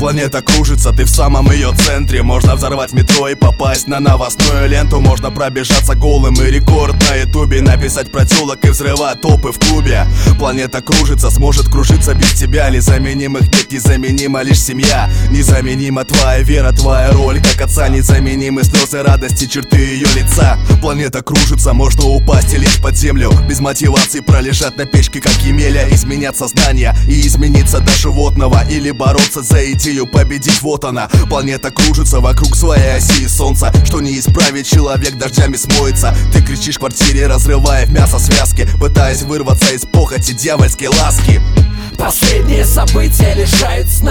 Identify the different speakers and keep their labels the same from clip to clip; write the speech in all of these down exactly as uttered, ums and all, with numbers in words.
Speaker 1: Планета кружится, ты в самом ее центре. Можно взорвать метро и попасть на новостную ленту. Можно пробежаться голым и рекорд на ютубе, написать про тёлок и взрывать топы в клубе. Планета кружится, сможет кружиться без тебя. Незаменимых нет, незаменима лишь семья. Незаменима твоя вера, твоя роль как отца. Незаменимы слезы радости, черты ее лица. Планета кружится, можно упасть и лечь под землю. Без мотивации пролежать на печке, как Емеля. Изменять сознание и измениться до животного. Или бороться за идею, победить, вот она. Планета кружится вокруг своей оси и солнца. Что не исправит, человек дождями смоется. Ты кричишь в квартире, разрывая в мясо связки, пытаясь вырваться из похоти дьявольской ласки.
Speaker 2: Последние события лишают сна.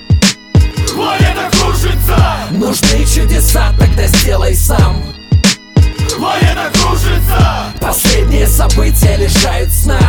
Speaker 3: Планета кружится.
Speaker 2: Нужны чудеса, тогда сделай сам.
Speaker 3: Планета кружится.
Speaker 2: Последние события лишают сна.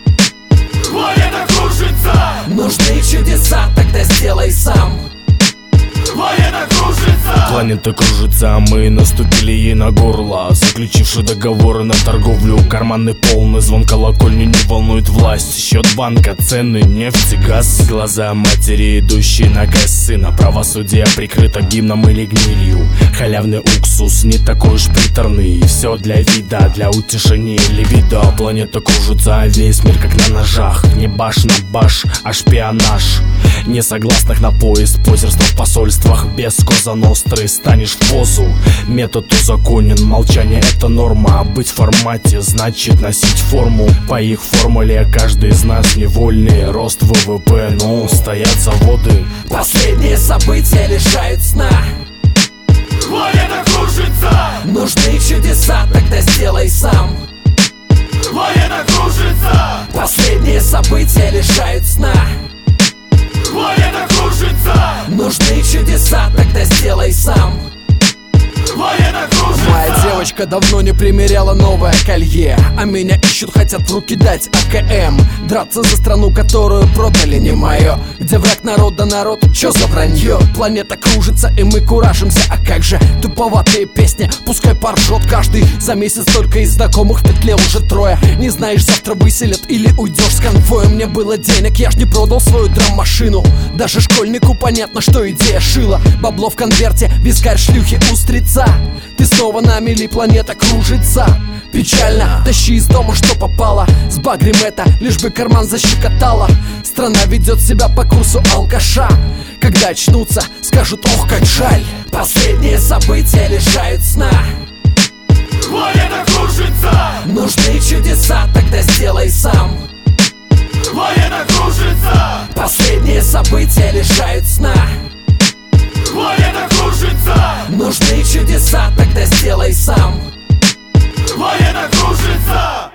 Speaker 3: Планета кружится.
Speaker 2: Нужны чудеса, тогда сделай сам.
Speaker 3: Планета кружится.
Speaker 4: Планета кружится, а мы наступили ей на горло, заключивши договоры на торговлю. Карманы полны, звон колокольни не волнует власть. Счет банка, цены, нефть и газ. Глаза матери, идущие на казнь сына. Правосудие прикрыто гимном или гнилью. Халявный уксус, не такой уж приторный. Все для вида, для утешения или вида. Планета кружится, а весь мир как на ножах. Не баш на баш, а шпионаж. Несогласных на поезд, позерство в посольствах. Без коза ностры станешь в позу. Метод узаконен, молчание это норма. Быть в формате значит носить форму. По их формуле каждый из нас невольный. Рост вэ вэ пэ, ну стоят заводы.
Speaker 2: Последние события лишают сна.
Speaker 3: Планета кружится.
Speaker 2: Нужны чудеса, тогда сделай сам.
Speaker 3: Планета кружится.
Speaker 2: Последние события лишают сна.
Speaker 3: Планета кружится.
Speaker 2: Нужны чудеса, тогда сделай сам.
Speaker 3: Планета кружится.
Speaker 2: Моя девочка давно не примеряла новое колье, а меня ищут, хотят в руки дать а ка эм. Драться за страну, которую продали, не мое. Где враг народа народ, чё за вранье? Планета кружится и мы куражимся, а как же туповатые песни, пускай поржет каждый. За месяц только из знакомых в петле уже трое. Не знаешь, завтра выселят или уйдешь с конвоем. Не было денег, я ж не продал свою драм-машину. Даже школьнику понятно, что идея шила. Бабло в конверте, вискарь, шлюхи, устрица. Ты снова на мели, планета кружится. Печально, тащи из дома, что попало. Сбагрим это, лишь бы карман защекотало. Страна ведет себя по курсу алкаша. Когда очнутся, скажут, ох, как жаль. Последние события лишают сна.
Speaker 3: Планета кружится.
Speaker 2: Нужны чудеса, тогда сделай сам.
Speaker 3: Планета кружится.
Speaker 2: Последние события лишают сна.
Speaker 3: Планета кружится.
Speaker 2: Нужны чудеса, тогда сделай сам.
Speaker 3: Планета кружится.